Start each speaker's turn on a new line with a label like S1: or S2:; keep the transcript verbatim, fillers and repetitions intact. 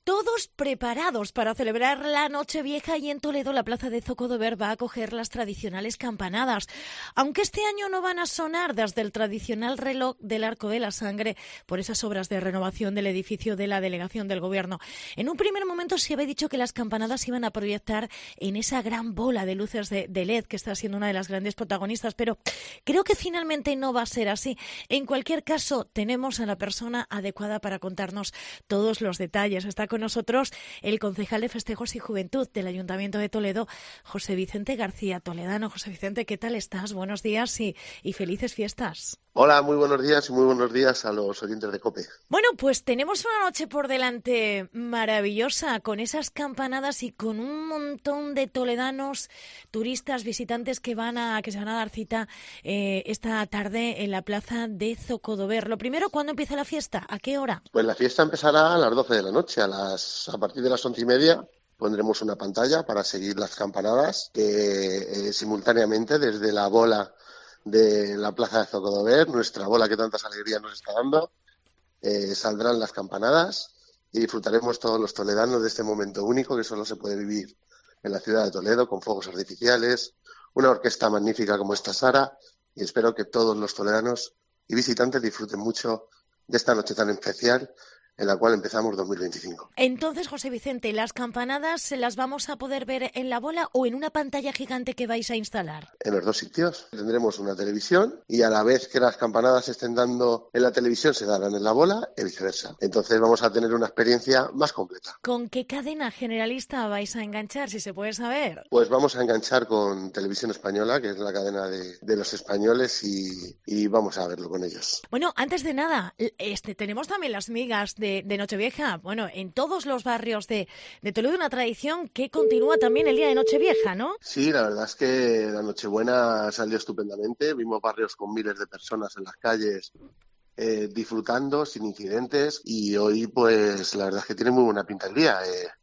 S1: Todos preparados para celebrar la Nochevieja y en Toledo la plaza de Zocodover va a acoger las tradicionales campanadas. Aunque este año no van a sonar desde el tradicional reloj del Arco de la Sangre por esas obras de renovación del edificio de la delegación del Gobierno. En un primer momento se había dicho que las campanadas iban a proyectar en esa gran bola de luces de, de L E D que está siendo una de las grandes protagonistas, pero creo que finalmente no va a ser así. En cualquier caso, tenemos a la persona adecuada para contarnos todos los detalles. Está con nosotros el concejal de Festejos y Juventud del Ayuntamiento de Toledo, José Vicente García Toledano. José Vicente, ¿qué tal estás? Buenos días y, y felices fiestas.
S2: Hola, muy buenos días y muy buenos días a los oyentes de COPE.
S1: Bueno, pues tenemos una noche por delante maravillosa con esas campanadas y con un montón de toledanos, turistas, visitantes que van a que se van a dar cita eh, esta tarde en la plaza de Zocodover. Lo primero, ¿cuándo empieza la fiesta? ¿A qué hora?
S2: Pues la fiesta empezará a las doce de la noche, a las a partir de las once y media. Pondremos una pantalla para seguir las campanadas que eh, simultáneamente desde la bola de la plaza de Zocodover, nuestra bola que tantas alegrías nos está dando, eh, saldrán las campanadas y disfrutaremos todos los toledanos de este momento único que solo se puede vivir en la ciudad de Toledo, con fuegos artificiales, una orquesta magnífica como esta Sara, y espero que todos los toledanos y visitantes disfruten mucho de esta noche tan especial en la cual empezamos dos mil veinticinco.
S1: Entonces, José Vicente, ¿las campanadas se las vamos a poder ver en la bola o en una pantalla gigante que vais a instalar?
S2: En los dos sitios tendremos una televisión y a la vez que las campanadas se estén dando en la televisión se darán en la bola y viceversa. Entonces vamos a tener una experiencia más completa.
S1: ¿Con qué cadena generalista vais a enganchar, si se puede saber?
S2: Pues vamos a enganchar con Televisión Española, que es la cadena de, de los españoles, y, y vamos a verlo con ellos.
S1: Bueno, antes de nada, este, tenemos también las migas de, de Nochevieja. Bueno, en todos los barrios de, de Toledo, una tradición que continúa también el día de Nochevieja, ¿no?
S2: Sí, la verdad es que la Nochebuena salió estupendamente. Vimos barrios con miles de personas en las calles eh, disfrutando sin incidentes, y hoy pues la verdad es que tiene muy buena pinta el día. Eh,